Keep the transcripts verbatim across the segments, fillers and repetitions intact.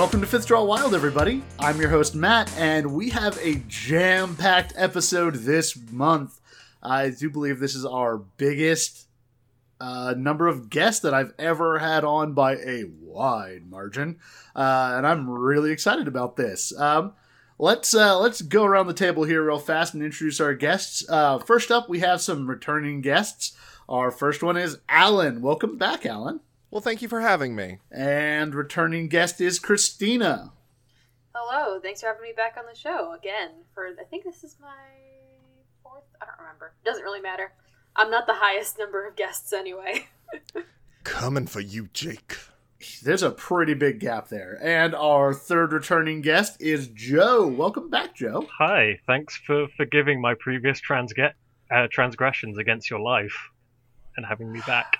Welcome to Fifth Draw Wild, everybody. I'm your host, Matt, and we have a jam-packed episode this month. I do believe this is our biggest uh, number of guests that I've ever had on by a wide margin, uh, and I'm really excited about this. Um, let's uh, let's go around the table here real fast and introduce our guests. Uh, first up, we have some returning guests. Our first one is Alan. Welcome back, Alan. Well, thank you for having me. And returning guest is Christina. Hello, thanks for having me back on the show again. For I think this is my fourth. I don't remember. Doesn't really matter. I'm not the highest number of guests anyway. Coming for you, Jake. There's a pretty big gap there. And our third returning guest is Joe. Welcome back, Joe. Hi. Thanks for forgiving my previous transge- uh, transgressions against your life and having me back.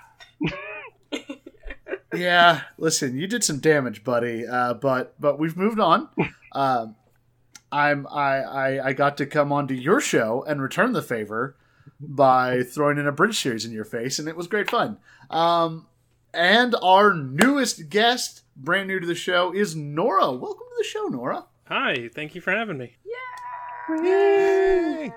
Yeah, listen, you did some damage, buddy. Uh, but but we've moved on. Um, I'm I, I I got to come onto your show and return the favor by throwing in a British series in your face, and it was great fun. Um, and our newest guest, brand new to the show, is Nora. Welcome to the show, Nora. Hi, thank you for having me. Yay!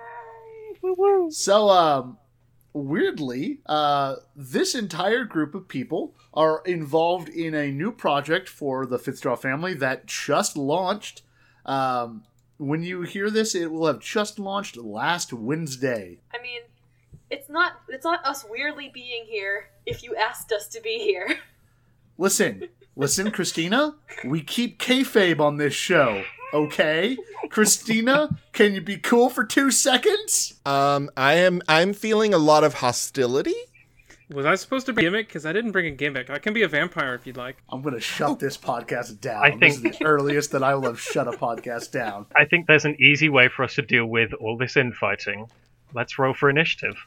Yay! So, um, weirdly, uh, this entire group of people are involved in a new project for the Fifth Draw family that just launched. Um, when you hear this, it will have just launched last Wednesday. I mean, it's not it's not us weirdly being here if you asked us to be here. Listen, listen, Christina, we keep kayfabe on this show, okay? Christina, can you be cool for two seconds? Um, I am. I'm feeling a lot of hostility. Was I supposed to bring a gimmick? Because I didn't bring a gimmick. I can be a vampire if you'd like. I'm going to shut this podcast down. I think... This is the earliest that I will have shut a podcast down. I think there's an easy way for us to deal with all this infighting. Let's roll for initiative.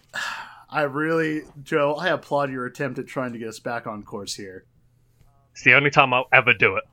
I really, Joe, I applaud your attempt at trying to get us back on course here. It's the only time I'll ever do it.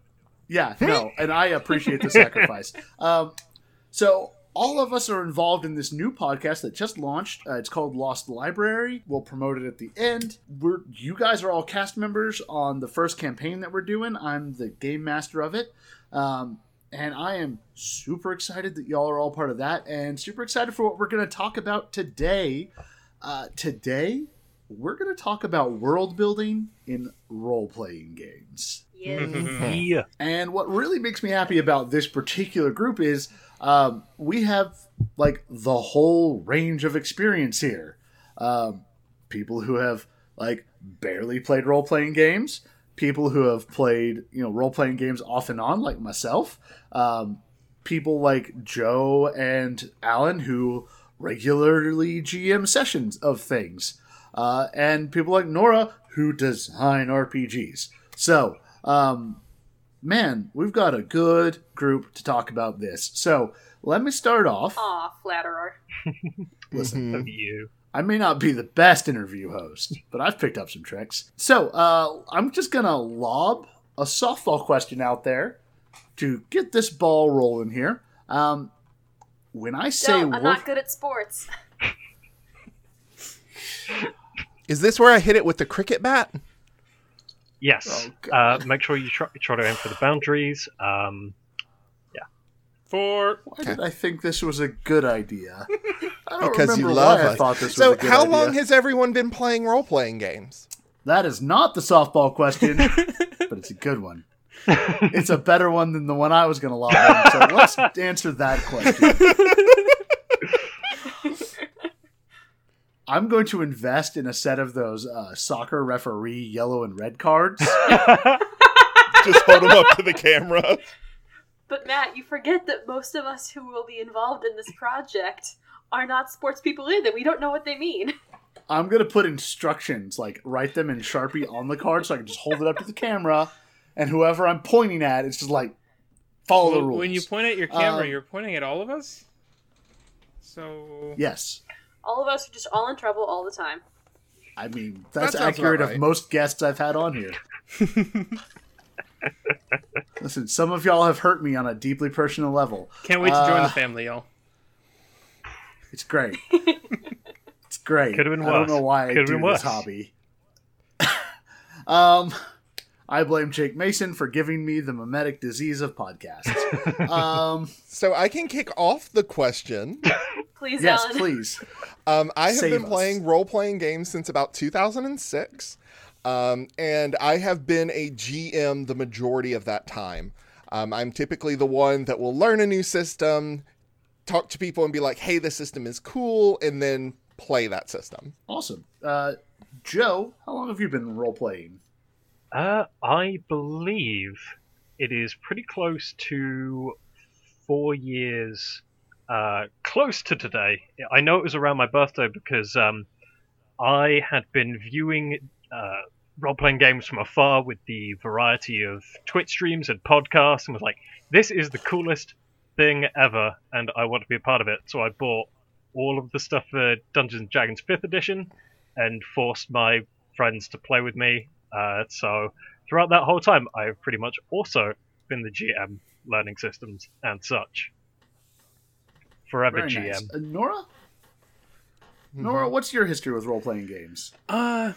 Yeah, no, and I appreciate the sacrifice. Um, so... All of us are involved in this new podcast that just launched. Uh, it's called Lost Library. We'll promote it at the end. We're, you guys are all cast members on the first campaign that we're doing. I'm the game master of it. Um, and I am super excited that y'all are all part of that and super excited for what we're going to talk about today. Uh, today, we're going to talk about world building in role-playing games. Yes. Yeah. And what really makes me happy about this particular group is um, we have like the whole range of experience here. Um, people who have like barely played role-playing games, people who have played, you know, role-playing games off and on, like myself, um, people like Joe and Alan who regularly G M sessions of things, uh, and people like Nora who design R P Gs. So, um, man, we've got a good group to talk about this. So let me start off. Aw, flatterer. Listen, Of you. I may not be the best interview host, but I've picked up some tricks. So uh, I'm just going to lob a softball question out there to get this ball rolling here. Um, when I say Don't, I'm work- not good at sports. Is this where I hit it with the cricket bat? Yes. Oh, uh, make sure you try, try to aim for the boundaries. Um, For Why did I think this was a good idea? I don't Because you remember love why I us. thought this So was a good how idea. long has everyone been playing role-playing games? That is not the softball question, but it's a good one. It's a better one than the one I was going to lob in, so let's answer that question. I'm going to invest in a set of those uh, soccer referee yellow and red cards. Just hold them up to the camera. But Matt, you forget that most of us who will be involved in this project are not sports people either. We don't know what they mean. I'm going to put instructions, like write them in Sharpie on the card so I can just hold it up to the camera, and whoever I'm pointing at, it's just like, follow the rules. when you point at your camera, Um, you're pointing at all of us? So... Yes. All of us are just all in trouble all the time. I mean, that's That sounds accurate about right. of most guests I've had on here. Listen, some of y'all have hurt me on a deeply personal level. Can't wait to join Uh, the family, y'all. It's great. It's great. Could've been I don't worse. know why I Could've do been this worse. hobby. um, I blame Jake Mason for giving me the mimetic disease of podcasts. um, So I can kick off the question. Please, yes, Alan. please. Um, I have Save been us. playing role-playing games since about two thousand six, um, and I have been a G M the majority of that time. Um, I'm typically the one that will learn a new system, talk to people and be like, hey, this system is cool, and then play that system. Awesome. Uh, Joe, how long have you been role-playing? Uh, I believe it is pretty close to four years, uh, close to today. I know it was around my birthday because um, I had been viewing uh, role-playing games from afar with the variety of Twitch streams and podcasts and was like, this is the coolest thing ever, and I want to be a part of it. So I bought all of the stuff for Dungeons and Dragons fifth edition and forced my friends to play with me. Uh, so throughout that whole time, I've pretty much also been the G M, learning systems and such. Forever Very G M. nice. Uh, Nora? Mm-hmm. Nora, what's your history with role-playing games? Uh,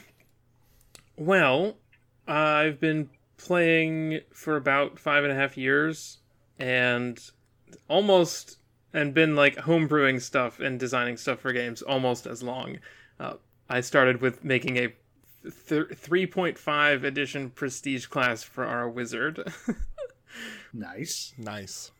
well, I've been playing for about five and a half years, and almost, and been like homebrewing stuff and designing stuff for games almost as long. Uh, I started with making a th- three point five edition prestige class for our wizard. Nice. Nice.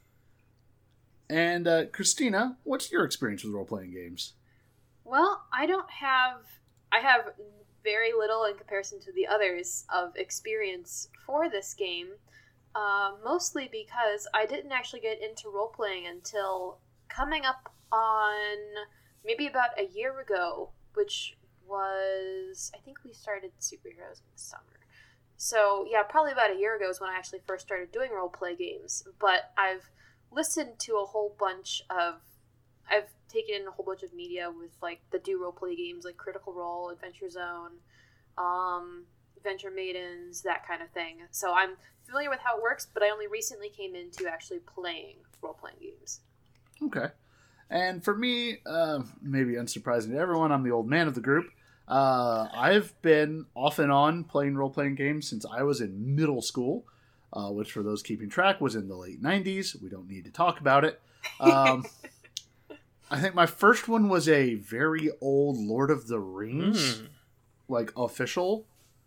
And uh, Christina, what's your experience with role-playing games? Well, I don't have. I have very little in comparison to the others of experience for this game. Uh, mostly because I didn't actually get into role playing until coming up on maybe about a year ago, which was, I think we started superheroes in the summer. So yeah, probably about a year ago is when I actually first started doing role play games. But I've listened to a whole bunch of, I've taken in a whole bunch of media with like the do role play games like Critical Role, Adventure Zone, um, Adventure Maidens, that kind of thing. So I'm familiar with how it works, but I only recently came into actually playing role-playing games. Okay. And for me, uh, maybe unsurprising to everyone, I'm the old man of the group. Uh, I've been off and on playing role-playing games since I was in middle school, uh, which for those keeping track was in the late nineties. We don't need to talk about it. Um, I think my first one was a very old Lord of the Rings, Mm. like, official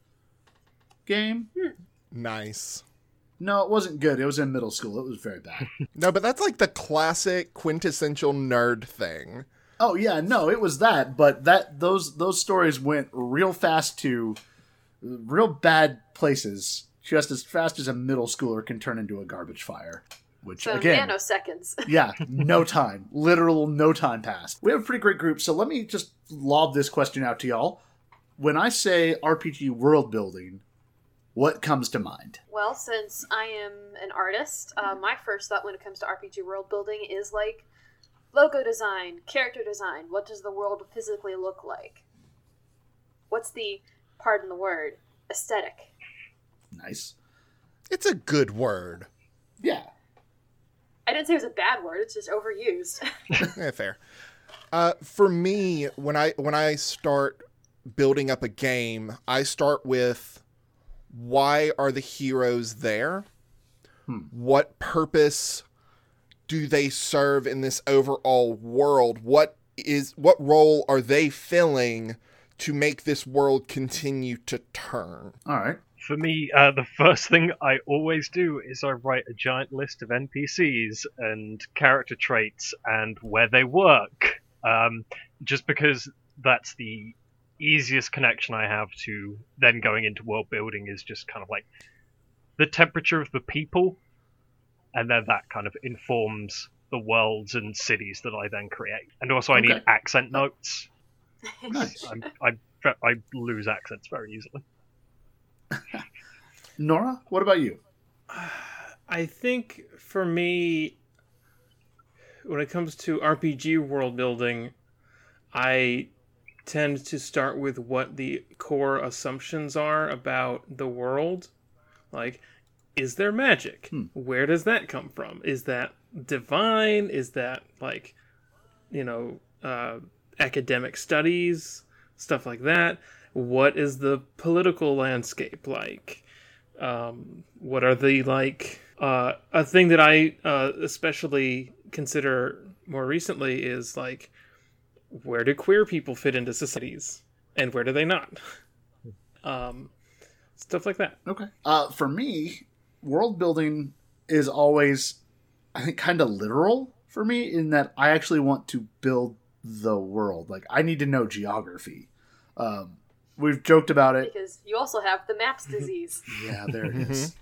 game. Nice. No, it wasn't good. It was in middle school. It was very bad. No, but that's like the classic quintessential nerd thing. Oh yeah, no, it was that, but that those those stories went real fast to real bad places, just as fast as a middle schooler can turn into a garbage fire. Which So again, nanoseconds. yeah, no time, literal no time passed. We have a pretty great group, so let me just lob this question out to y'all. When I say R P G world building, what comes to mind? Well, since I am an artist, uh, my first thought when it comes to R P G world building is like logo design, character design. What does the world physically look like? What's the, pardon the word, aesthetic? Nice. It's a good word. Yeah. I didn't say it was a bad word, it's just overused. Yeah, fair. Uh, for me, when I when I start building up a game, I start with why are the heroes there? Hmm. What purpose do they serve in this overall world? What is what role are they filling to make this world continue to turn? All right. For me, uh, the first thing I always do is I write a giant list of N P Cs and character traits and where they work. Um, just because that's the easiest connection I have to then going into world building is just kind of like the temperature of the people, and then that kind of informs the worlds and cities that I then create. And also I need Okay. accent notes. Nice. I'm, I, I lose accents very easily. Nora, what about you? I think for me, when it comes to R P G world building, I tend to start with what the core assumptions are about the world. Like, is there magic? Hmm. Where does that come from? Is that divine? Is that, like, you know, uh, academic studies? Stuff like that. What is the political landscape like? Um, what are the, like, uh, a thing that I uh, especially consider more recently is, like, where do queer people fit into societies and where do they not? um, stuff like that. Okay. Uh, for me, world building is always, I think, kind of literal for me in that I actually want to build the world. Like, I need to know geography. Um, we've joked about it. Because you also have the maps disease. Yeah, there it is.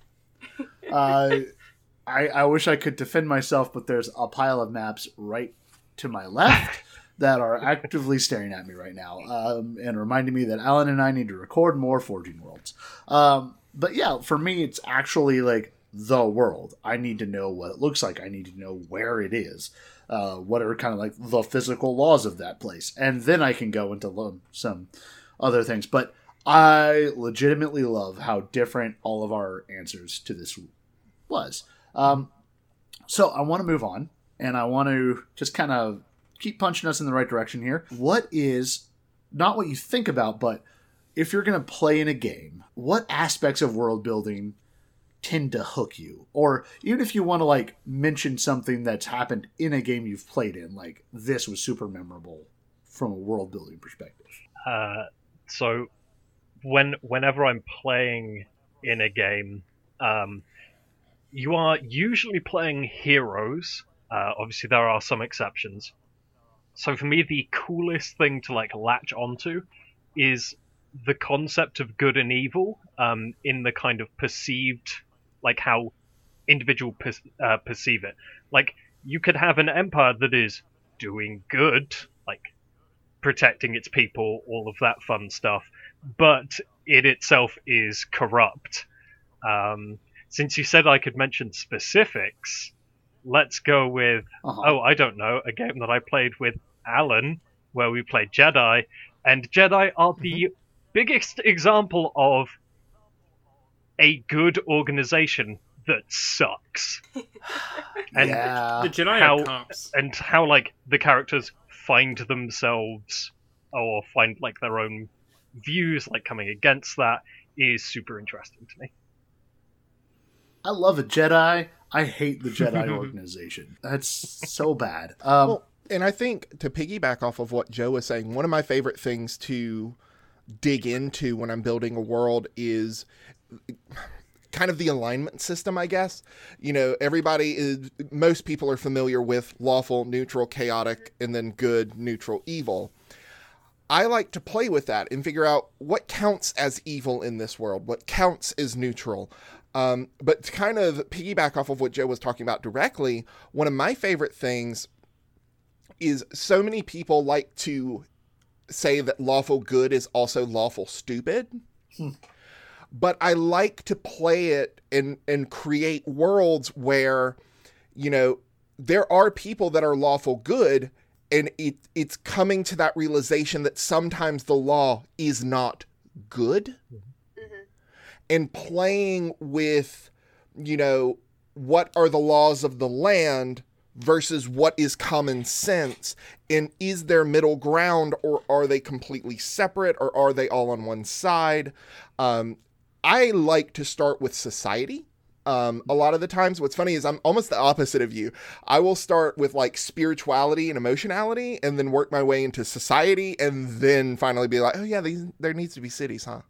uh, I, I wish I could defend myself, but there's a pile of maps right to my left that are actively staring at me right now, um, and reminding me that Alan and I need to record more Forging Worlds. Um, but yeah, for me, it's actually like the world. I need to know what it looks like. I need to know where it is. Uh, what are kind of like the physical laws of that place. And then I can go into lo- some other things. But I legitimately love how different all of our answers to this was. Um, so I want to move on, and I want to just kind of keep punching us in the right direction here. What is, not what you think about, but if you're going to play in a game, what aspects of world building tend to hook you? Or even if you want to like mention something that's happened in a game you've played in, like this was super memorable from a world building perspective. Uh, so when whenever I'm playing in a game, um, you are usually playing heroes. Uh, obviously, there are some exceptions. So for me, the coolest thing to like latch onto is the concept of good and evil, um, in the kind of perceived, like how individual per- uh, perceive it. Like, you could have an empire that is doing good, like protecting its people, all of that fun stuff, but it itself is corrupt. Um, since you said I could mention specifics, let's go with, uh-huh. oh, I don't know, a game that I played with Alan, where we played Jedi, and Jedi are the mm-hmm. biggest example of a good organization that sucks. And yeah. The Jedi how, are cops. And how, like, the characters find themselves, or find, like, their own views, like, coming against that, is super interesting to me. I love a Jedi. I hate the Jedi organization. That's so bad. Um, well, and I think to piggyback off of what Joe was saying, one of my favorite things to dig into when I'm building a world is kind of the alignment system, I guess. You know, everybody is, most people are familiar with lawful, neutral, chaotic, and then good, neutral, evil. I like to play with that and figure out what counts as evil in this world, what counts as neutral. Um, but to kind of piggyback off of what Joe was talking about directly, one of my favorite things is so many people like to say that lawful good is also lawful stupid. Hmm. But I like to play it and, and create worlds where, you know, there are people that are lawful good, and it it's coming to that realization that sometimes the law is not good. Mm-hmm. And playing with, you know, what are the laws of the land versus what is common sense, and is there middle ground, or are they completely separate, or are they all on one side? Um, I like to start with society. Um, a lot of the times, what's funny is I'm almost the opposite of you. I will start with like spirituality and emotionality, and then work my way into society, and then finally be like, oh yeah, these, there needs to be cities, huh?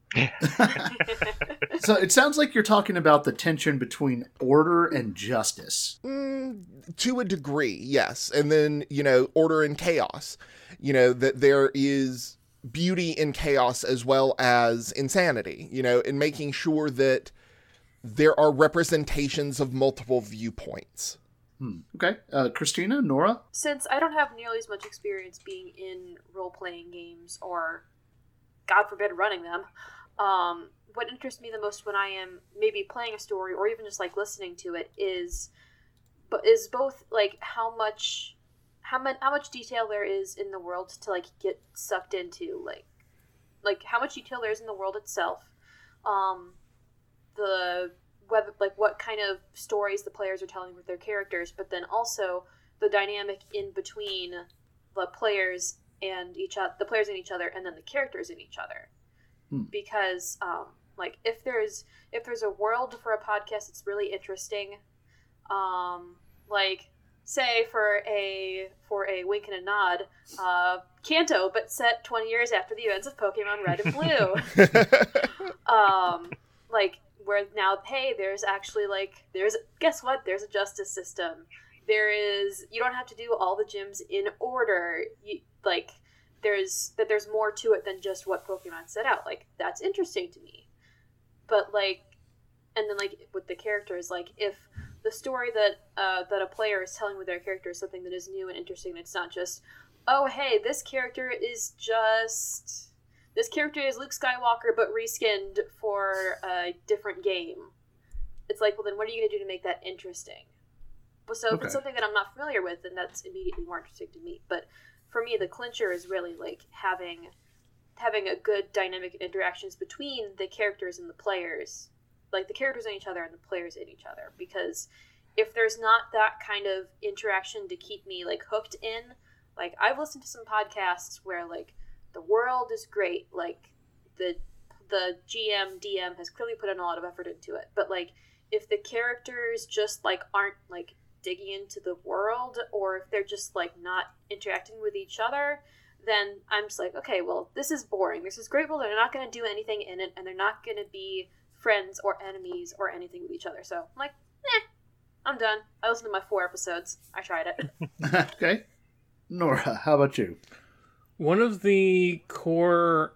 So it sounds like you're talking about the tension between order and justice. Mm, to a degree, yes. And then, you know, order and chaos. You know, that there is beauty in chaos as well as insanity, you know, in making sure that there are representations of multiple viewpoints. Hmm. Okay. Uh, Christina, Nora? Since I don't have nearly as much experience being in role-playing games, or, God forbid, running them, um, what interests me the most when I am maybe playing a story, or even just, like, listening to it, is but is both, like, how much... How much how much detail there is in the world to like get sucked into, like like how much detail there is in the world itself, um, the whether like what kind of stories the players are telling with their characters, but then also the dynamic in between the players and each other, the players and each other, and then the characters in each other, hmm. because um, Like if there's if there's a world for a podcast that's really interesting, um, like say for a for a wink and a nod, uh, Kanto, but set twenty years after the events of Pokemon Red and Blue. um, like where now, hey, there's actually like there's guess what? There's a justice system. There is you don't have to do all the gyms in order. You, like there's that there's more to it than just what Pokemon set out. Like that's interesting to me. But like, and then like with the characters, like if the story that uh, that a player is telling with their character is something that is new and interesting, it's not just, oh hey, this character is just this character is Luke Skywalker but reskinned for a different game. It's like, well then what are you going to do to make that interesting? So if Okay. it's something that I'm not familiar with, then that's immediately more interesting to me. But for me, the clincher is really like having having a good dynamic interactions between the characters and the players, like the characters in each other and the players in each other. Because if there's not that kind of interaction to keep me like hooked in, like I've listened to some podcasts where like the world is great, like the the G M D M has clearly put in a lot of effort into it, but like if the characters just like aren't like digging into the world, or if they're just like not interacting with each other, then I'm just like, okay, well, this is boring. This is great. Well, they're not going to do anything in it, and they're not going to be friends or enemies or anything with each other. So I'm like, eh, I'm done. I listened to my four episodes. I tried it. Okay. Nora, how about you? One of the core,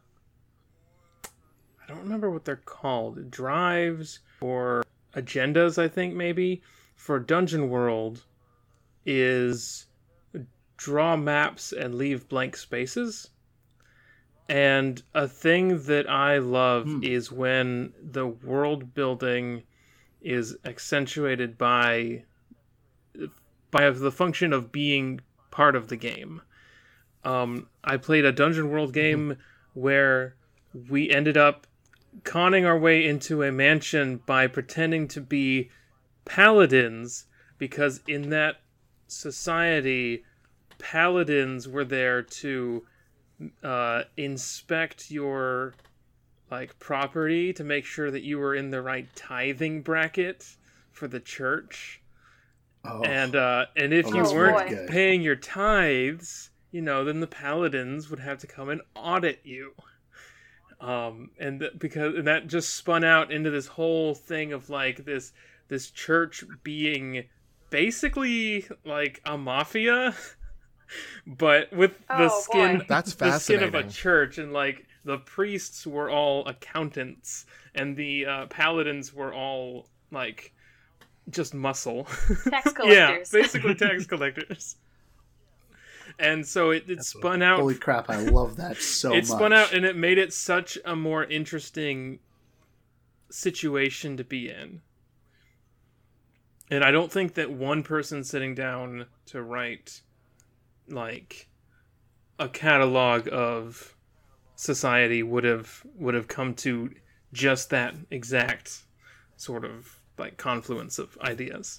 I don't remember what they're called, drives or agendas, I think maybe, for Dungeon World is draw maps and leave blank spaces. And a thing that I love Hmm. is when the world building is accentuated by by the function of being part of the game. Um, I played a Dungeon World game where we ended up conning our way into a mansion by pretending to be paladins, because in that society, paladins were there to uh, inspect your like property to make sure that you were in the right tithing bracket for the church. Oh, And uh, and if Oh, you that's weren't really good. paying your tithes, you know, then the paladins would have to come and audit you. Um, and th- because and that just spun out into this whole thing of like this this church being basically like a mafia, but with the Oh, skin boy. That's the skin of a fascinating. church, and like the priests were all accountants, and the uh, paladins were all like just muscle. Tax Yeah, collectors. basically tax collectors. And so it, it spun out. holy crap! I love that so much. It spun out, and it made it such a more interesting situation to be in. And I don't think that one person sitting down to write like a catalog of society would have would have come to just that exact sort of like confluence of ideas.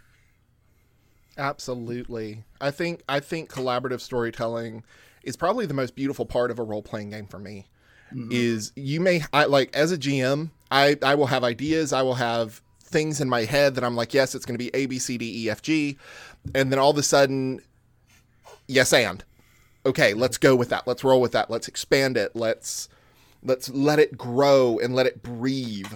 Absolutely. I think I think collaborative storytelling is probably the most beautiful part of a role-playing game for me. Mhm. Is you may I like as a G M, I I will have ideas, I will have things in my head that I'm like, yes, it's going to be A B C D E F G, and then all of a sudden, yes and. Okay, let's go with that. Let's roll with that. Let's expand it. Let's let's let it grow and let it breathe.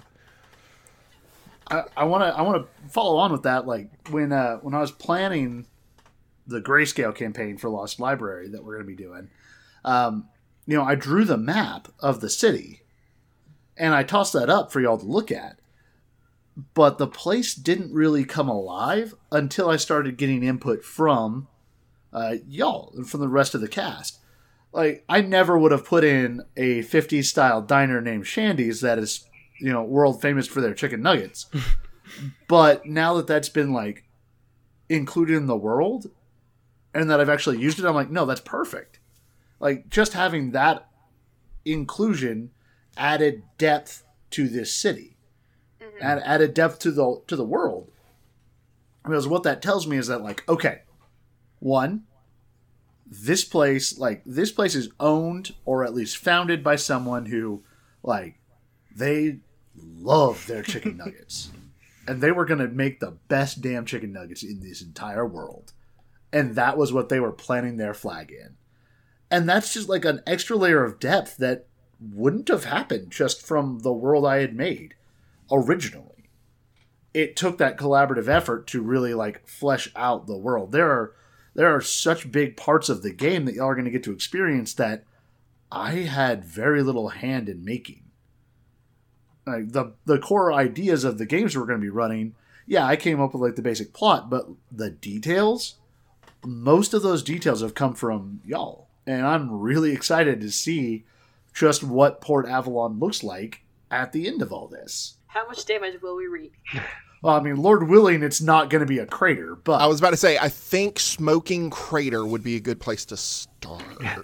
I want to I want to follow on with that. Like when uh, when I was planning the Grayscale campaign for Lost Library that we're going to be doing, um, you know, I drew the map of the city, and I tossed that up for y'all to look at. But the place didn't really come alive until I started getting input from uh, y'all and from the rest of the cast. Like I never would have put in a fifties style diner named Shandy's that is, you know, world famous for their chicken nuggets. But now that that's been like included in the world and that I've actually used it, I'm like, no, that's perfect. Like just having that inclusion added depth to this city, Mhm. add, added depth to the to the world. Because what that tells me is that like, okay, one, this place like this place is owned or at least founded by someone who like they loved their chicken nuggets. And they were going to make the best damn chicken nuggets in this entire world. And that was what they were planting their flag in. And that's just like an extra layer of depth that wouldn't have happened just from the world I had made originally. It took that collaborative effort to really like flesh out the world. There are there are such big parts of the game that y'all are going to get to experience that I had very little hand in making. Like the the core ideas of the games we're going to be running, yeah, I came up with like the basic plot, but the details, most of those details have come from y'all. And I'm really excited to see just what Port Avalon looks like at the end of all this. How much damage will we wreak? Well, I mean, Lord willing, it's not going to be a crater, but... I was about to say, I think Smoking Crater would be a good place to start.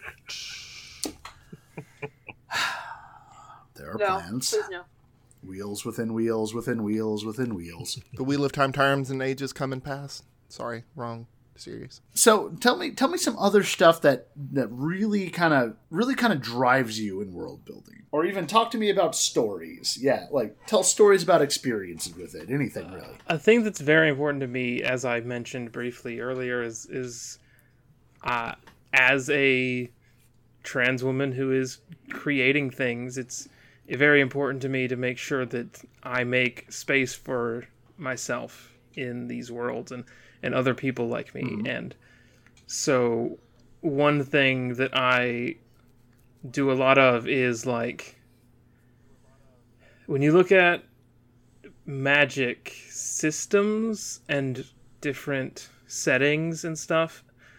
There are No, plans. please no. Wheels within wheels within wheels within wheels. The Wheel of Time, Times, and Ages come and pass. Sorry, wrong series. So tell me, tell me some other stuff that that really kind of really kind of drives you in world building, or even talk to me about stories. Yeah, like tell stories about experiences with it. Anything really. A thing that's very important to me, as I mentioned briefly earlier, is is uh, as a trans woman who is creating things, it's very important to me to make sure that I make space for myself in these worlds and, and other people like me. Mm-hmm. And so one thing that I do a lot of is like, when you look at magic systems and different settings and stuff,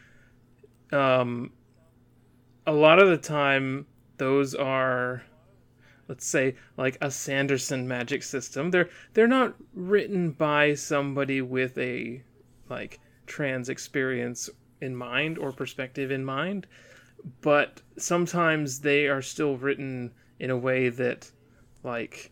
um, a lot of the time those are, let's say, like a Sanderson magic system. They're they're not written by somebody with a like trans experience in mind or perspective in mind, but sometimes they are still written in a way that, like,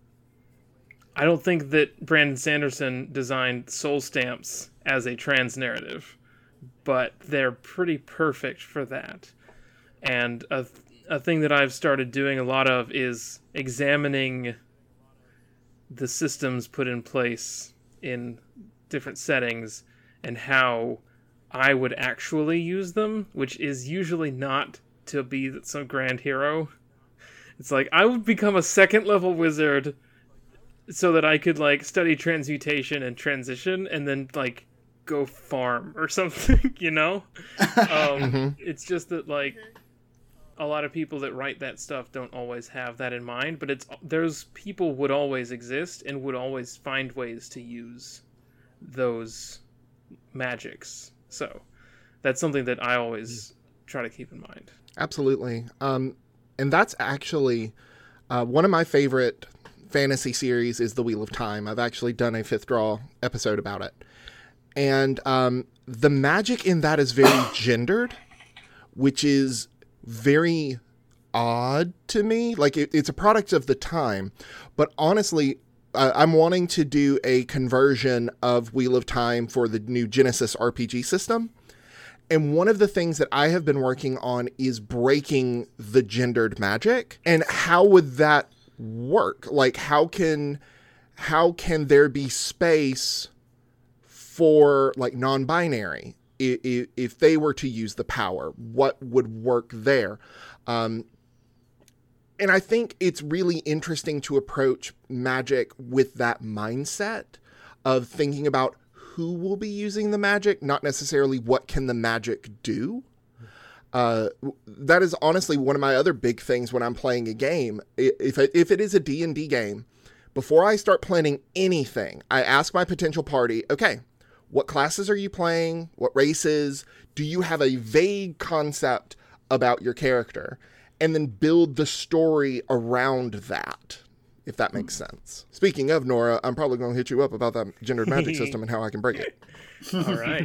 I don't think that Brandon Sanderson designed Soul Stamps as a trans narrative, but they're pretty perfect for that. And a a thing that I've started doing a lot of is examining the systems put in place in different settings and how I would actually use them, which is usually not to be some grand hero. It's like, I would become a second level wizard so that I could like study transmutation and transition and then like go farm or something, you know? Um, mm-hmm. It's just that like a lot of people that write that stuff don't always have that in mind, but it's those people would always exist and would always find ways to use those magics. So that's something that I always try to keep in mind. Absolutely. Um, and that's actually uh, one of my favorite fantasy series is The Wheel of Time. I've actually done a Fifth Draw episode about it. And um, the magic in that is very gendered, which is very odd to me. Like it, it's a product of the time, but honestly, uh, I'm wanting to do a conversion of Wheel of Time for the new Genesis R P G system. And one of the things that I have been working on is breaking the gendered magic. And how would that work? Like how can, how can there be space for like non-binary? If they were to use the power, what would work there? Um, and I think it's really interesting to approach magic with that mindset of thinking about who will be using the magic, not necessarily what can the magic do. Uh, that is honestly one of my other big things when I'm playing a game. If it, if it is a D and D game, before I start planning anything, I ask my potential party, okay, what classes are you playing? What races? Do you have a vague concept about your character? And then build the story around that, if that makes sense. Speaking of, Nora, I'm probably going to hit you up about that gendered magic system and how I can break it. All right.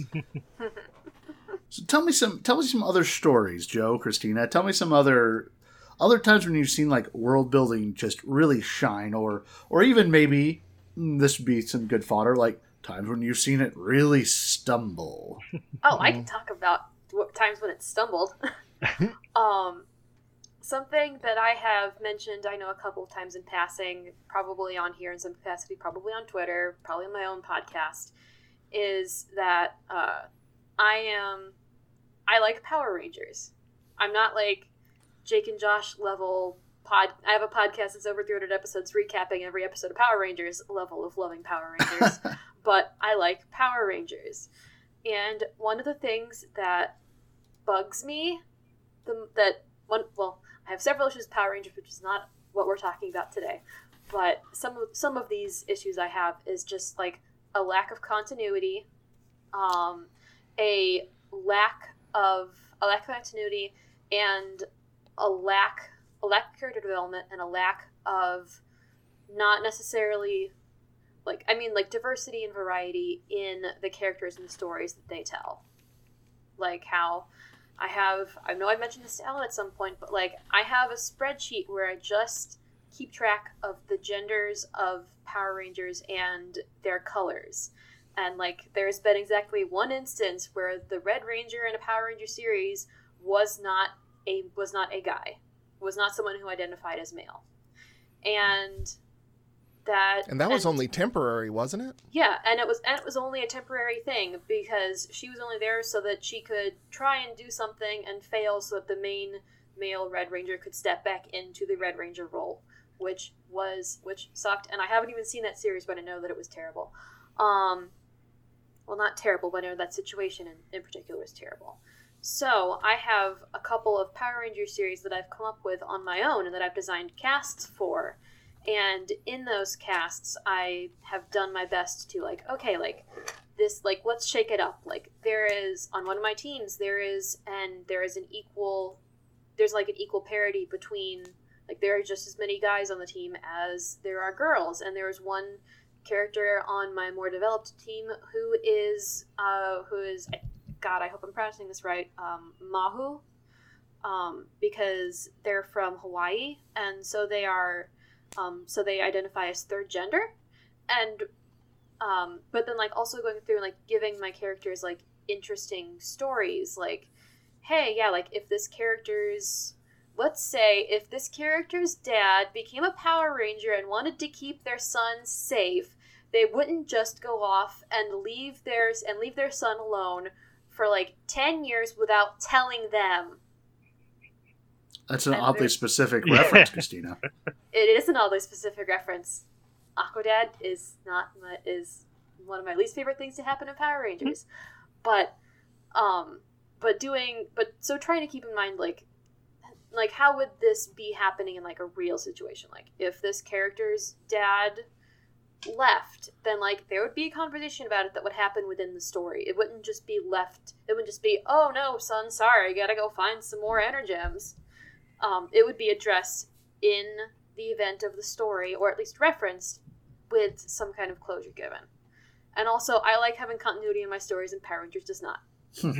So tell me some tell me some other stories, Joe, Christina. Tell me some other other times when you've seen like world building just really shine, or or even maybe this would be some good fodder, like times when you've seen it really stumble. Oh, I can talk about what times when it stumbled. um, something that I have mentioned, I know a couple of times in passing, probably on here in some capacity, probably on Twitter, probably on my own podcast, is that uh, I am, I like Power Rangers. I'm not like Jake and Josh level pod. I have a podcast that's over three hundred episodes recapping every episode of Power Rangers level of loving Power Rangers, but I like Power Rangers. And one of the things that bugs me, the, that one, well, I have several issues with Power Rangers, which is not what we're talking about today, but some of, some of these issues I have is just like a lack of continuity, um, a lack of, a lack of continuity, and a lack, a lack of character development, and a lack of not necessarily, like, I mean, like, diversity and variety in the characters and the stories that they tell. Like, how I have, I know I mentioned this to Ellen at some point, but, like, I have a spreadsheet where I just keep track of the genders of Power Rangers and their colors. And, like, there's been exactly one instance where the Red Ranger in a Power Ranger series was not a, was not a guy, was not someone who identified as male. And that and that was and, only temporary, wasn't it? Yeah, and it was and it was only a temporary thing because she was only there so that she could try and do something and fail so that the main male Red Ranger could step back into the Red Ranger role, which was which sucked. And I haven't even seen that series, but I know that it was terrible. Um, well, not terrible, but I know that situation in, in particular was terrible. So I have a couple of Power Ranger series that I've come up with on my own and that I've designed casts for. And in those casts, I have done my best to, like, okay, like, this, like, let's shake it up. Like, there is, on one of my teams, there is, and there is an equal, there's, like, an equal parity between, like, there are just as many guys on the team as there are girls. And there is one character on my more developed team who is, uh, who is, God, I hope I'm pronouncing this right, um, Mahu, um, because they're from Hawaii, and so they are... Um, so they identify as third gender, and um, but then like also going through and like giving my characters like interesting stories, like, hey, yeah, like if this character's, let's say if this character's dad became a Power Ranger and wanted to keep their son safe, they wouldn't just go off and leave theirs and leave their son alone for like ten years without telling them. That's an And oddly there's- specific Yeah. reference, Christina. It is an oddly specific reference. Aquadad is not my, is one of my least favorite things to happen in Power Rangers, but um, but doing but so trying to keep in mind like like how would this be happening in like a real situation? Like if this character's dad left, then like there would be a conversation about it that would happen within the story. It wouldn't just be left. It wouldn't just be, oh no, son, sorry, gotta go find some more Energems. Um, it would be addressed in the event of the story, or at least referenced with some kind of closure given. And also, I like having continuity in my stories, and Power Rangers does not. How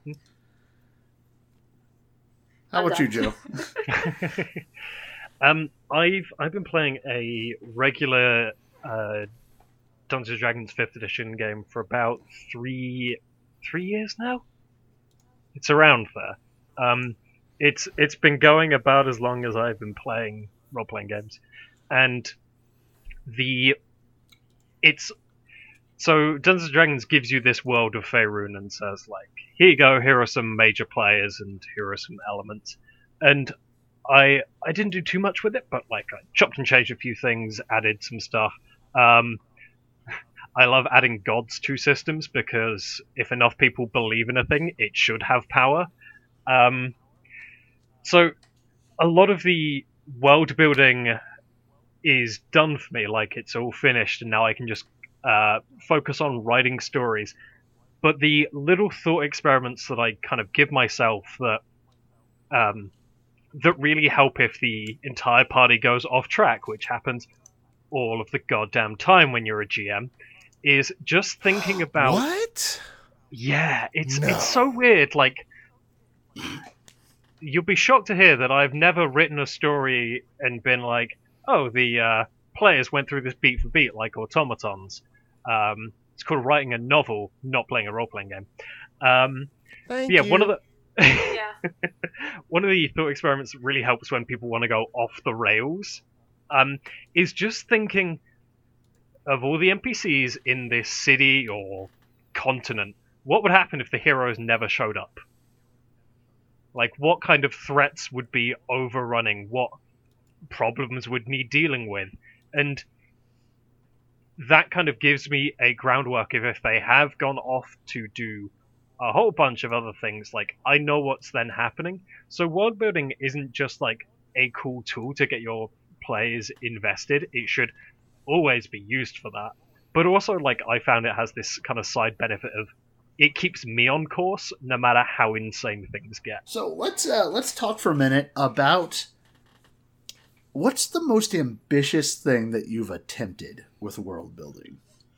I'm about you, done. Joe? um, I've I've been playing a regular uh, Dungeons and Dragons fifth edition game for about three three years now. It's around there. Um, it's it's been going about as long as I've been playing role playing games, and the it's so Dungeons and Dragons gives you this world of Faerun and says like, here you go, here are some major players and here are some elements, and I I didn't do too much with it, but like I chopped and changed a few things, added some stuff. Um, I love adding gods to systems because if enough people believe in a thing, it should have power. Um, so a lot of the world building is done for me, like it's all finished, and now I can just uh, focus on writing stories. But the little thought experiments that I kind of give myself that um, that really help if the entire party goes off track, which happens all of the goddamn time when you're a G M, is just thinking about... What? Yeah, it's No. it's so weird. Like, you'll be shocked to hear that I've never written a story and been like, oh, the uh, players went through this beat for beat like automatons. Um, it's called writing a novel, not playing a role-playing game. Um, Thank yeah, you. one of the Yeah. One of the thought experiments that really helps when people want to go off the rails um, is just thinking of all the N P Cs in this city or continent. What would happen if the heroes never showed up? Like, what kind of threats would be overrunning? What problems would need dealing with? And that kind of gives me a groundwork of if they have gone off to do a whole bunch of other things, like, I know what's then happening. So world building isn't just like a cool tool to get your players invested. It should always be used for that. But also, like, I found it has this kind of side benefit of it keeps me on course no matter how insane things get. So let's uh, let's talk for a minute about what's the most ambitious thing that you've attempted with world building.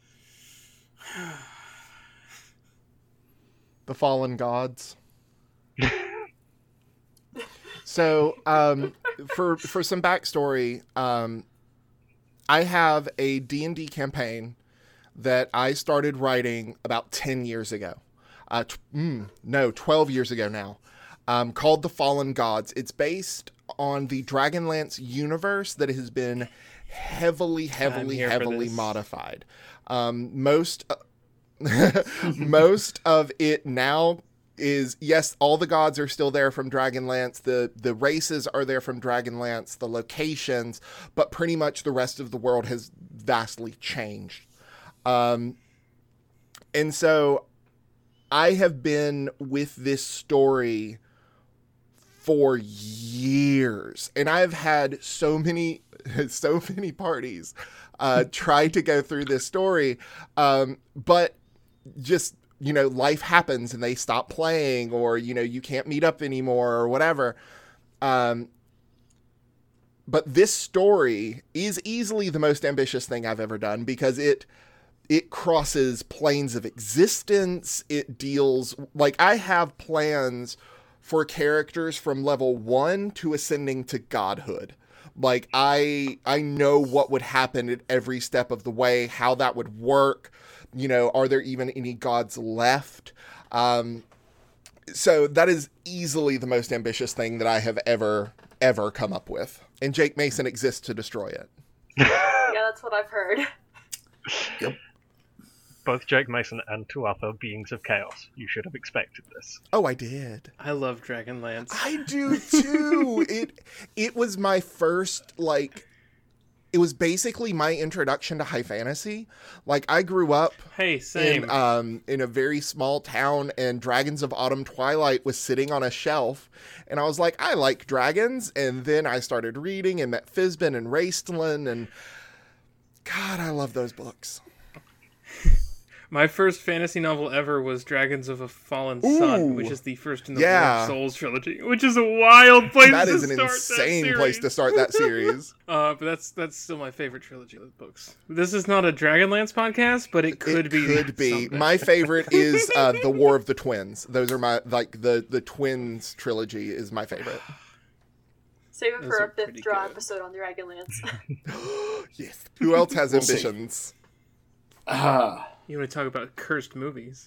The Fallen Gods. So, um, for for some backstory, um, I have a D and D campaign that I started writing about ten years ago. Uh, t- mm, no, twelve years ago now, um, called The Fallen Gods. It's based on the Dragonlance universe that has been heavily, heavily, here for heavily this. modified. Um, most... Most of it now is, yes, all the gods are still there from Dragonlance. The the races are there from Dragonlance, the locations, but pretty much the rest of the world has vastly changed. Um, and so I have been with this story for years, and I've had so many, so many parties uh, try to go through this story, um, but just, you know, life happens and they stop playing, or, you know, you can't meet up anymore or whatever. Um, but this story is easily the most ambitious thing I've ever done, because it, it crosses planes of existence. It deals, like, I have plans for characters from level one to ascending to godhood. Like, I, I know what would happen at every step of the way, how that would work. You know, are there even any gods left? Um, so that is easily the most ambitious thing that I have ever, ever come up with. And Jake Mason exists to destroy it. Yeah, that's what I've heard. Yep. Both Jake Mason and Tuatha, beings of chaos. You should have expected this. Oh, I did. I love Dragonlance. I do too. it it was my first, like, it was basically my introduction to high fantasy. Like, I grew up Hey, same. in um in a very small town, and Dragons of Autumn Twilight was sitting on a shelf, and I was like, I like dragons. And then I started reading and met Fizbin and Raistlin, and God, I love those books. My first fantasy novel ever was Dragons of a Fallen Sun, Ooh. which is the first in the Yeah. War of Souls trilogy, which is a wild place That to is an start insane that place to series. start that series. Uh, but that's that's still my favorite trilogy of books. This is not a Dragonlance podcast, but it could it be. could be. someday. My favorite is uh, the War of the Twins. Those are my, like, the the Twins trilogy is my favorite. Save it Those for are a fifth pretty draw good. episode on Dragonlance. Yes. Who else has We'll see. ambitions? Ah, You want to talk about cursed movies?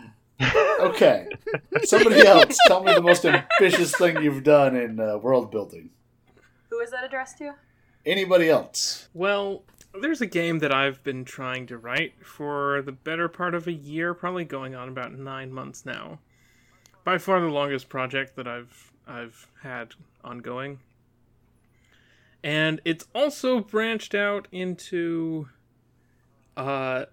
okay. Somebody else, tell me the most ambitious thing you've done in uh, world building. Who is that addressed to? Anybody else? Well, there's a game that I've been trying to write for the better part of a year, probably going on about nine months now. By far the longest project that I've I've had ongoing. And it's also branched out into uh,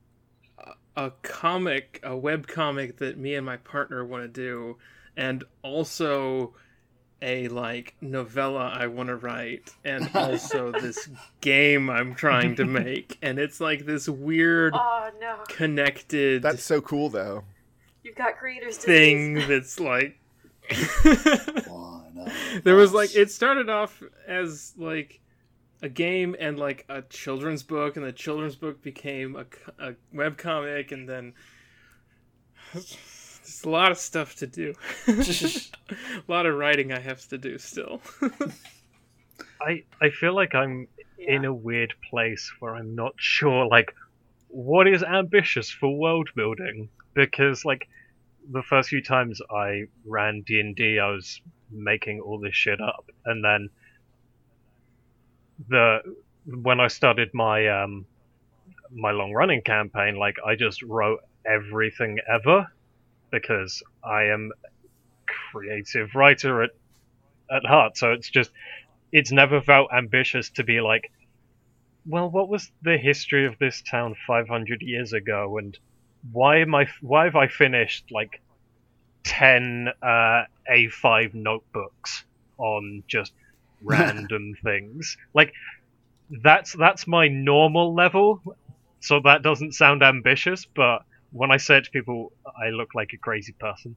a comic, a web comic that me and my partner want to do, and also a like novella I want to write, and also this game I'm trying to make, and it's like this weird Oh no, connected That's so cool, though. you've got creators thing disease. that's like One of there was us. like it started off as like a game and like a children's book, and the children's book became a, co- a web comic, and then there's a lot of stuff to do. A lot of writing I have to do still. I I feel like I'm Yeah. in a weird place where I'm not sure, like, what is ambitious for world building, because, like, the first few times I ran D and D, I was making all this shit up, and then the when I started my um my long running campaign, like I just wrote everything ever because I am a creative writer at at heart. So it's just it's never felt ambitious to be like, well, what was the history of this town five hundred years ago, and why am I why have I finished like ten uh, A five notebooks on just random things? Like that's that's my normal level, so that doesn't sound ambitious, but when I say it to people, I look like a crazy person.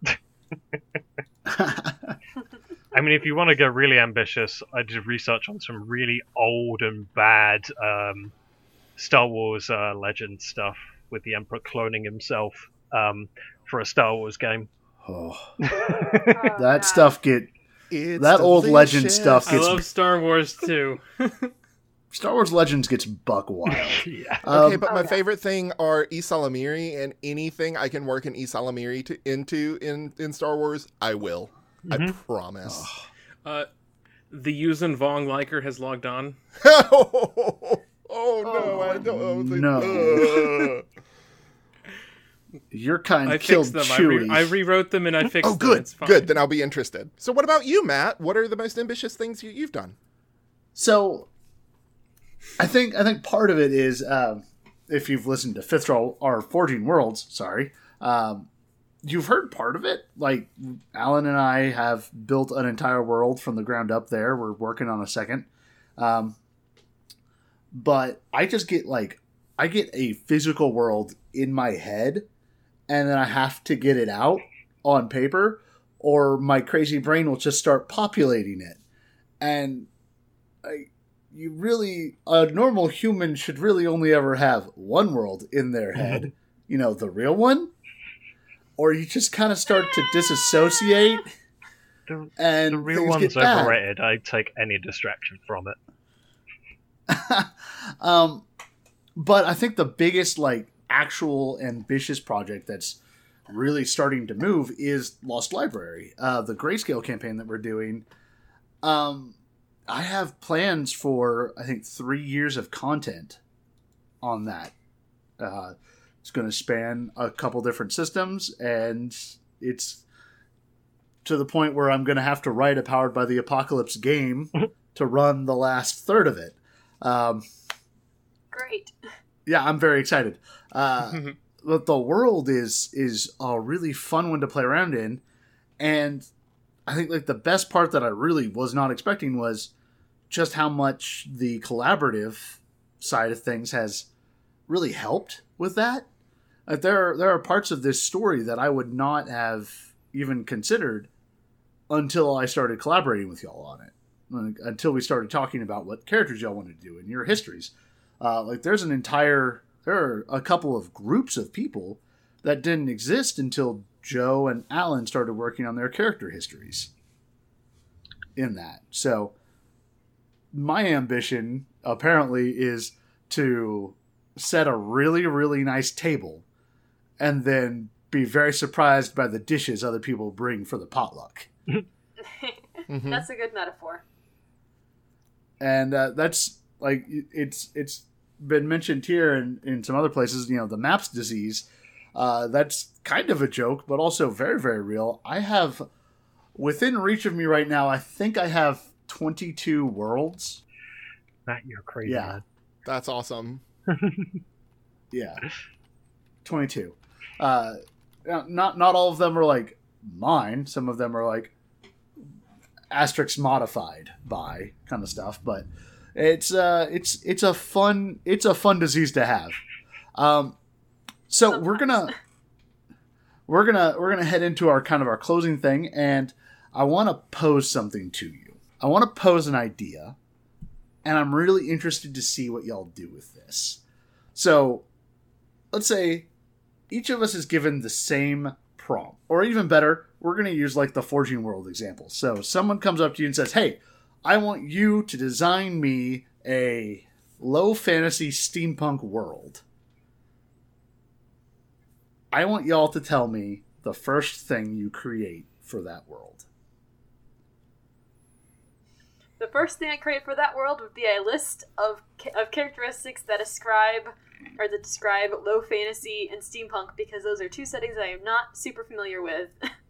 I mean, if you want to go really ambitious, I did research on some really old and bad um, Star Wars uh, legend stuff with the Emperor cloning himself um, for a Star Wars game. Oh, Oh, that God. stuff get It's that old legend delicious. stuff I gets love Star Wars too. Star Wars Legends gets buck wild. Yeah. Okay, Um, but Oh, my yeah. favorite thing are Isalamiri, and anything I can work an Isalamiri to, into in, in Star Wars, I will. I Mhm. promise. Uh, the Yuuzhan Vong liker has logged on. oh, no, I don't. I no. Ugh. Your kind I killed fixed them. I, re- Chewie. I rewrote them and I fixed Oh, them. good, It's fine. good. Then I'll be interested. So, what about you, Matt? What are the most ambitious things you, you've done? So, I think I think part of it is um, if you've listened to Fifth Roll or Forging Worlds, sorry, um, you've heard part of it. Like Alan and I have built an entire world from the ground up. There, we're working on a second, um, but I just get like I get a physical world in my head, and then I have to get it out on paper, or my crazy brain will just start populating it, and I. You really, a normal human should really only ever have one world in their head, you know, the real one, or you just kind of start to disassociate, The, and the real things one's get bad. overrated. I take any distraction from it. um, but I think the biggest, like, actual ambitious project that's really starting to move is Lost Library, uh, the Grayscale campaign that we're doing. Um, I have plans for, I think, three years of content on that. Uh, it's going to span a couple different systems, and it's to the point where I'm going to have to write a Powered by the Apocalypse game to run the last third of it. Um, Great. yeah, I'm very excited. Uh, but the world is is a really fun one to play around in, and I think like the best part that I really was not expecting was just how much the collaborative side of things has really helped with that. Like there are, there are parts of this story that I would not have even considered until I started collaborating with y'all on it. Like, until we started talking about what characters y'all wanted to do and your histories. Uh, like there's an entire, there are a couple of groups of people that didn't exist until Joe and Alan started working on their character histories in that. So my ambition apparently is to set a really, really nice table and then be very surprised by the dishes other people bring for the potluck. Mhm. That's a good metaphor. And uh, that's like, it's, it's been mentioned here and in some other places, you know, the MAPS disease. Uh, that's kind of a joke, but also very, very real. I have, within reach of me right now, I think I have twenty-two worlds. Matt, you're crazy. Yeah. Man. That's awesome. Yeah. twenty-two. Uh, now, not not all of them are like mine. Some of them are like asterisk modified by kind of stuff, but it's uh it's it's a fun it's a fun disease to have. Um so we're gonna we're gonna we're gonna head into our kind of our closing thing, and I want to pose something to you. I want to pose an idea, and I'm really interested to see what y'all do with this. So let's say each of us is given the same prompt, or even better, we're going to use like the Forging World example. So someone comes up to you and says, hey, I want you to design me a low fantasy steampunk world. I want y'all to tell me the first thing you create for that world? The first thing I create for that world would be a list of of characteristics that ascribe or that describe low fantasy and steampunk, because those are two settings I am not super familiar with.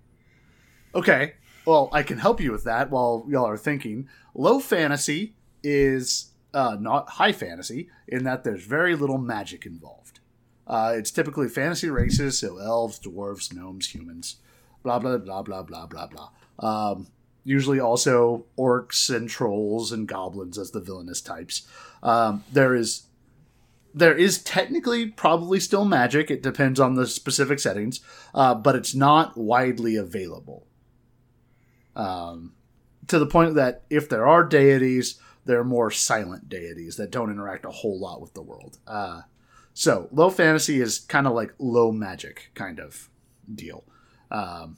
Okay, well, I can help you with that while y'all are thinking. Low fantasy is uh, not high fantasy in that there's very little magic involved. Uh, it's typically fantasy races, so elves, dwarves, gnomes, humans, blah, blah, blah, blah, blah, blah, blah. Um, usually also orcs and trolls and goblins as the villainous types. Um, there is there is technically probably still magic. It depends on the specific settings, uh, but it's not widely available. Um, to the point that if there are deities, they're more silent deities that don't interact a whole lot with the world. Uh, so low fantasy is kind of like low magic kind of deal. Um,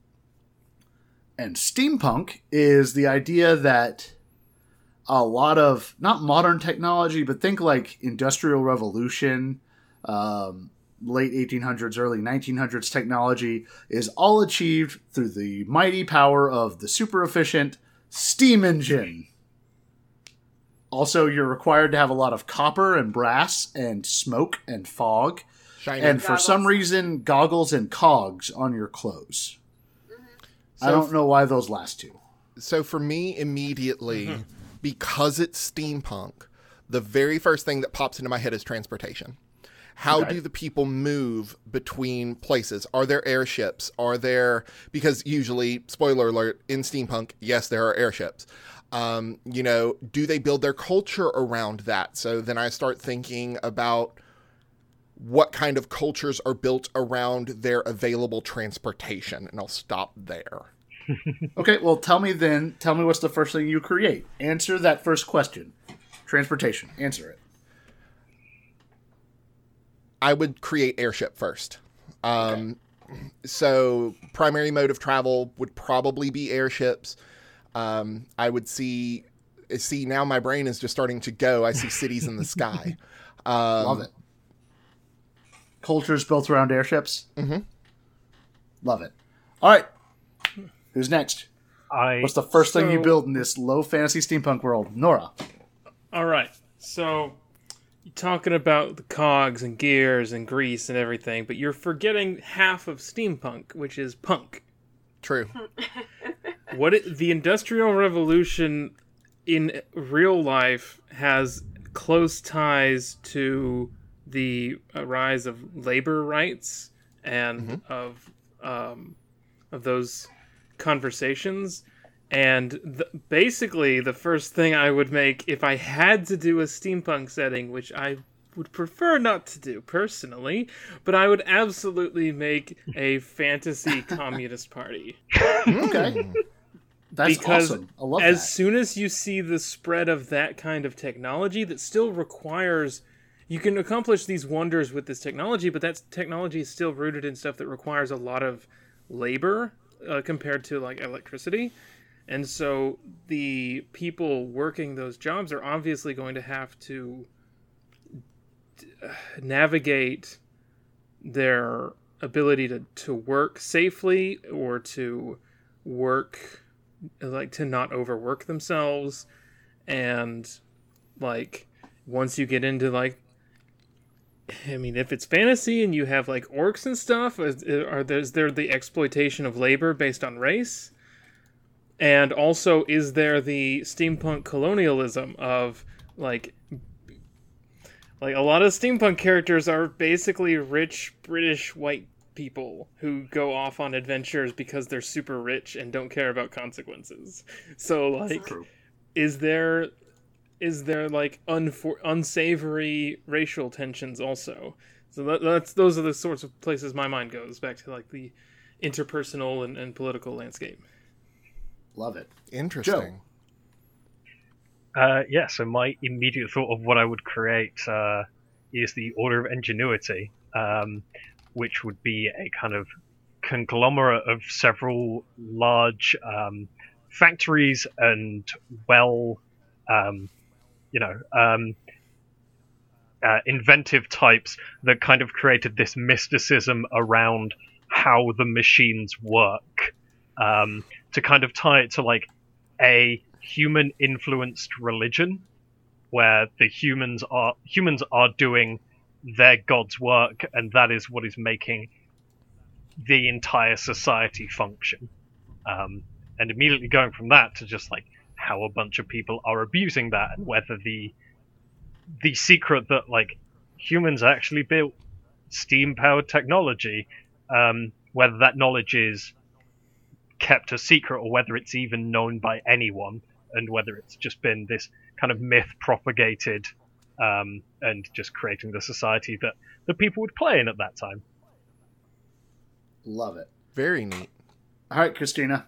and steampunk is the idea that a lot of, not modern technology, but think like Industrial Revolution, um, late eighteen hundreds, early nineteen hundreds technology is all achieved through the mighty power of the super efficient steam engine. Also, you're required to have a lot of copper and brass and smoke and fog. Shiny. And for Goggles. some reason, goggles and cogs on your clothes. So I don't know why those last two. So for me, immediately, because it's steampunk, the very first thing that pops into my head is transportation. How Okay. do the people move between places? Are there airships? Are there, because usually, spoiler alert, in steampunk, yes, there are airships. Um, you know, do they build their culture around that? So then I start thinking about what kind of cultures are built around their available transportation, and I'll stop there. Okay, well, tell me then, tell me what's the first thing you create. Answer that first question. Transportation. Answer it. I would create airship first. Um, So primary mode of travel would probably be airships. Um, I would see, see now my brain is just starting to go. I see cities in the sky. Um, Love it. Cultures built around airships. Mhm. Love it. All right. Who's next? I What's the first thing you So- build in this low fantasy steampunk world? Nora. All right. So you're talking about the cogs and gears and grease and everything, but you're forgetting half of steampunk, which is punk. True. What it, the Industrial Revolution in real life has close ties to the uh, rise of labor rights and of um, of those conversations. And th- basically, the first thing I would make if I had to do a steampunk setting, which I would prefer not to do personally, but I would absolutely make a fantasy communist party. Okay. That's Because awesome. I love as that. soon as you see the spread of that kind of technology that still requires, you can accomplish these wonders with this technology, but that technology is still rooted in stuff that requires a lot of labor uh, compared to like electricity. And so the people working those jobs are obviously going to have to uh, navigate their ability to, to work safely or to work, like to not overwork themselves. And like, once you get into like, I mean, if it's fantasy and you have like orcs and stuff, is, are there, is there the exploitation of labor based on race? And also, is there the steampunk colonialism of, like, like a lot of steampunk characters are basically rich British white people who go off on adventures because they're super rich and don't care about consequences. So, like, True. is there, is there like unfor- unsavory racial tensions also? So that, that's those are the sorts of places my mind goes back to, like the interpersonal and, and political landscape. Love it. Interesting. Uh, yeah, so my immediate thought of what I would create uh, is the Order of Ingenuity, um, which would be a kind of conglomerate of several large um, factories and well, um, you know, um, uh, inventive types that kind of created this mysticism around how the machines work, um, to kind of tie it to like a human-influenced religion, where the humans are humans are doing their god's work, and that is what is making the entire society function. Um, and immediately going from that to just like how a bunch of people are abusing that, and whether the the secret that like humans actually built steam-powered technology, um, whether that knowledge is kept a secret or whether it's even known by anyone, and whether it's just been this kind of myth propagated, um, and just creating the society that the people would play in at that time. Love it. Very neat. All right, Christina.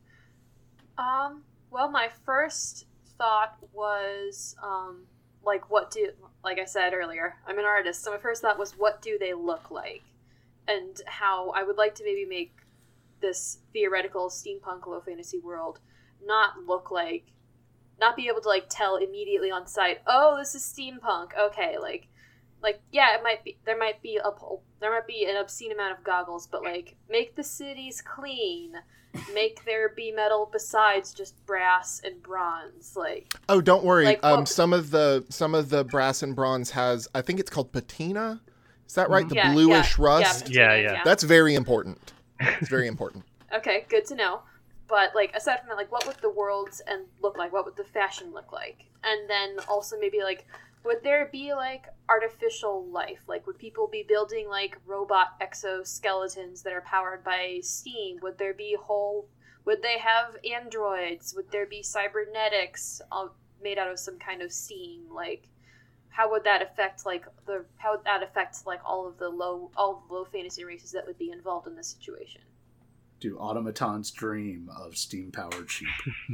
Um, well, my first thought was, um, like, what do, like I said earlier, I'm an artist, so my first thought was, what do they look like? And how I would like to maybe make this theoretical steampunk low fantasy world not look like, not be able to, like, tell immediately on sight, oh, this is steampunk, okay, like, like, yeah, it might be, there might be a, there might be an obscene amount of goggles, but, like, make the cities clean, make there be metal besides just brass and bronze, like. Oh, don't worry. Like, um, what- some of the some of the brass and bronze has, I think it's called patina. Is that right? The Yeah, bluish yeah, rust. Yeah, patina, yeah. That's very important. It's very important. Okay, good to know. But, like, aside from that, like, what would the worlds and look like? What would the fashion look like? And then also maybe, like, would there be, like, artificial life? Like, would people be building, like, robot exoskeletons that are powered by steam? Would there be whole... Would they have androids? Would there be cybernetics uh, made out of some kind of steam? Like, how would that affect, like, the... How would that affect, like, all of the low... All the low fantasy races that would be involved in this situation? Do automatons dream of steam-powered sheep?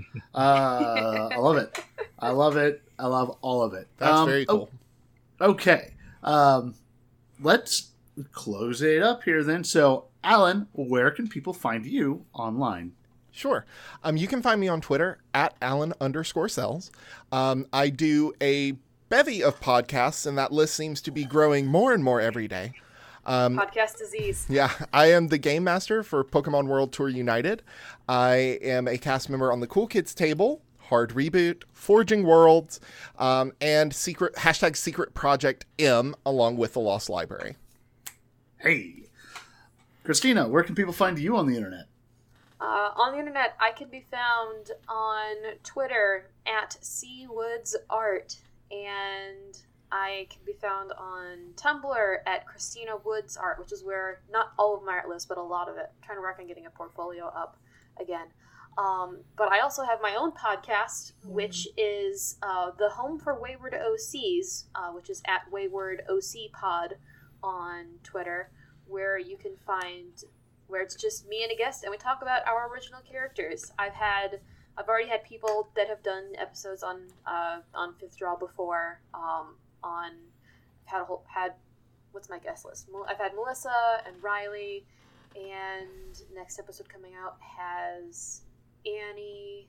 uh, I love it. I love it. I love all of it. That's Um, very cool. oh, okay. Um, let's close it up here then. So, Alan, where can people find you online? Sure. Um, you can find me on Twitter at Alan underscore cells. Um, I do a bevy of podcasts, and that list seems to be growing more and more every day. Um, Podcast disease. Yeah, I am the game master for Pokemon World Tour United. I am a cast member on the Cool Kids Table, Hard Reboot, Forging Worlds, um, and secret hashtag Secret Project M, along with the Lost Library. Hey. Christina, where can people find you on the internet? Uh, on the internet, I can be found on Twitter at cwoodsart, and I can be found on Tumblr at Christina Woods Art, which is where not all of my art lives, but a lot of it. I'm trying to work on getting a portfolio up again. Um, but I also have my own podcast, which is uh, the home for Wayward O Cs, uh, which is at Wayward O C Pod on Twitter, where you can find, where it's just me and a guest, and we talk about our original characters. I've had, I've already had people that have done episodes on uh, on Fifth Draw before. Um, on, I've had a whole, had, what's my guest list? I've had Melissa and Riley, and next episode coming out has Annie,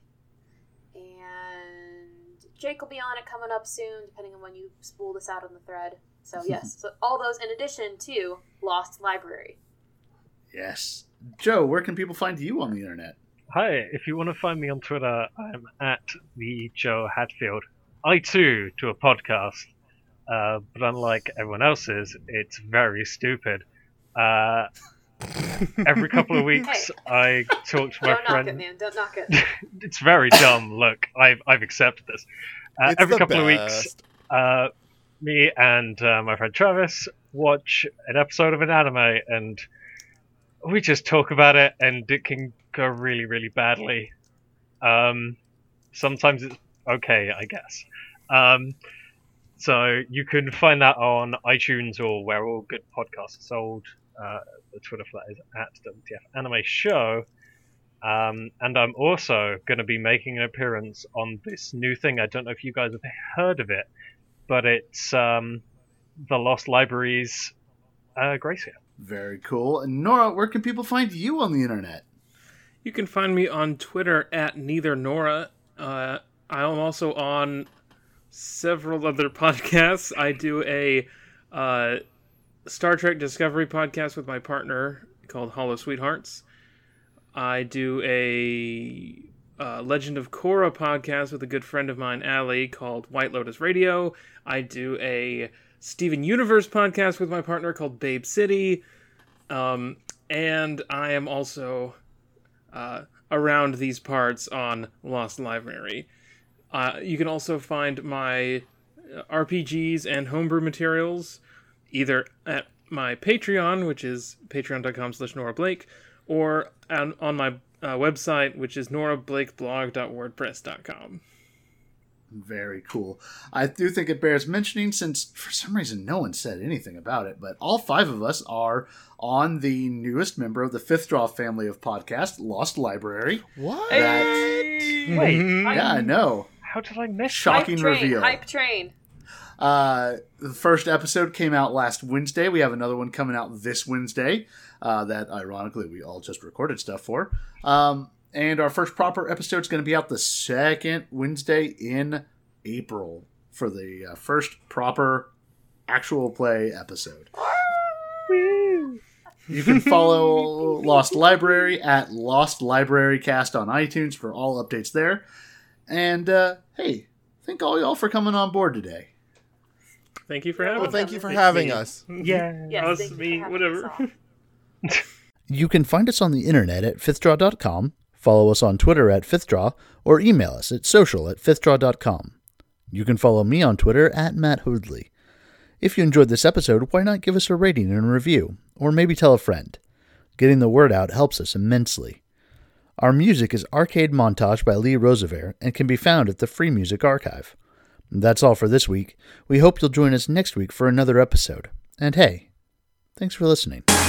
and Jake will be on it coming up soon, depending on when you spool this out on the thread. So yes, so all those in addition to Lost Library. Yes. Joe, where can people find you on the internet? Hi, if you want to find me on Twitter, I'm at the Joe Hatfield. I too do a podcast, uh, but unlike everyone else's, it's very stupid. Uh, every couple of weeks, I talk to my Don't knock friend. it, man. Don't knock it. It's very dumb. Look, I've I've accepted this. Uh, It's every the couple of weeks, best. uh, me and uh, my friend Travis watch an episode of an anime, and we just talk about it, and it can go really, really badly. Um, sometimes it's okay, I guess. Um, so you can find that on iTunes or where all good podcasts are sold. Uh, the Twitter for that is at W T F Anime Show. Um, and I'm also going to be making an appearance on this new thing. I don't know if you guys have heard of it, but it's um, the Lost Libraries uh, Gracia. Very cool. And Nora, where can people find you on the internet? You can find me on Twitter at Neither Nora. Uh, I'm also on several other podcasts. I do a uh, Star Trek Discovery podcast with my partner, called Hollow Sweethearts. I do a uh, Legend of Korra podcast with a good friend of mine, Allie, called White Lotus Radio. I do a Steven Universe podcast with my partner called Babe City. Um, and I am also uh, around these parts on Lost Library. Uh, you can also find my R P Gs and homebrew materials either at my Patreon, which is patreon.com slash Nora Blake, or on, on my uh, website, which is norablakblog dot wordpress dot com. Very cool. I do think it bears mentioning, since for some reason no one said anything about it, but all five of us are on the newest member of the Fifth Draw family of podcasts, Lost Library. What? That, Wait, yeah, I know. how did I miss Shocking Hype train, reveal. hype train. Uh, the first episode came out last Wednesday. We have another one coming out this Wednesday uh, that, ironically, we all just recorded stuff for. Um, and our first proper episode is going to be out the second Wednesday in April for the uh, first proper actual play episode. You can follow Lost Library at Lost Library Cast on iTunes for all updates there. And, uh, hey, thank all y'all for coming on board today. Thank you for having Well, us. thank you for It's having me. us. Yeah. Yes, Us, thank you for me, having whatever. us all. You can find us on the internet at fifth draw dot com, follow us on Twitter at fifthdraw, or email us at social at fifthdraw dot com. You can follow me on Twitter at Matt Hoodley. If you enjoyed this episode, why not give us a rating and a review, or maybe tell a friend? Getting the word out helps us immensely. Our music is Arcade Montage by Lee Roosevelt and can be found at the Free Music Archive. That's all for this week. We hope you'll join us next week for another episode. And hey, thanks for listening.